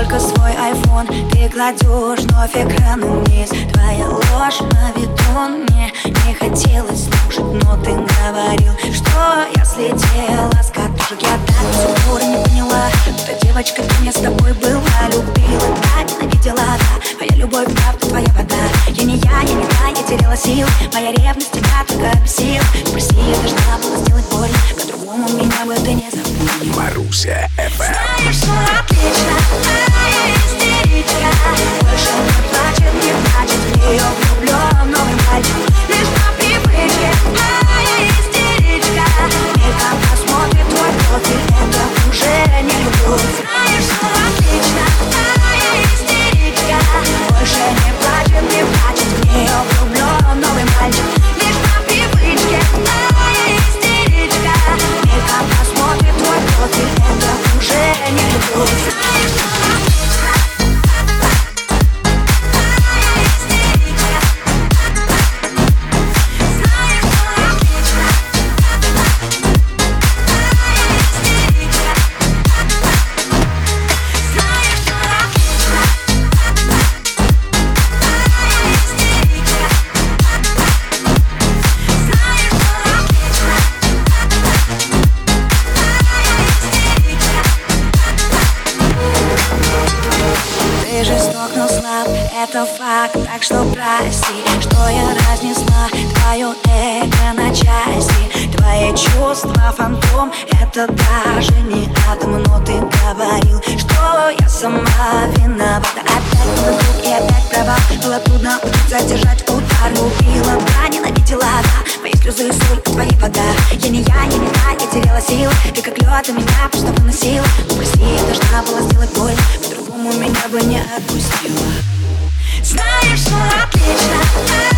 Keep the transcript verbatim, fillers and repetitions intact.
только свой айфон ты кладешь вновь экраном вниз. Твоя ложь на виду мне не хотелось слушать, но ты говорил, что я слетела с катушек. Я так до сих пор не поняла, что девочка, ты мне с тобой была. Любила, да, ненавидела, да, моя любовь, правда, твоя вода. Я не я, я не та, я теряла сил. Моя ревность тебя только бесила. Прости, я должна была сделать больно, по-другому меня бы ты не запомнил. Маруся эф эм. Знаешь, что отлично, моя истеричка больше не плачет, не плачет, в нее влюблен новый мальчик. Лишь по привычке, моя истеричка мельком посмотрит твой профиль, это уже не любовь. Знаешь, что отлично, моя истеричка больше не плачет, не плачет, в нее влюблен новый мальчик. Лишь по привычке, моя истеричка мельком посмотрит твой профиль, это уже не любовь. Знаешь, что это факт, так что прости, что я разнесла твое эго на части. Твои чувства фантом, это даже не атом. Но ты говорил, что я сама виновата. Опять мой друг и опять права. Было трудно учиться держать удар. Любила, да, ненавидела, да, мои слезы и соль, твои вода. Я не я, я не та, я теряла силы. Ты как лед, а меня просто выносила. Но прости, я должна была сделать боль, по-другому меня бы не отпустила. Знаешь, что отлично.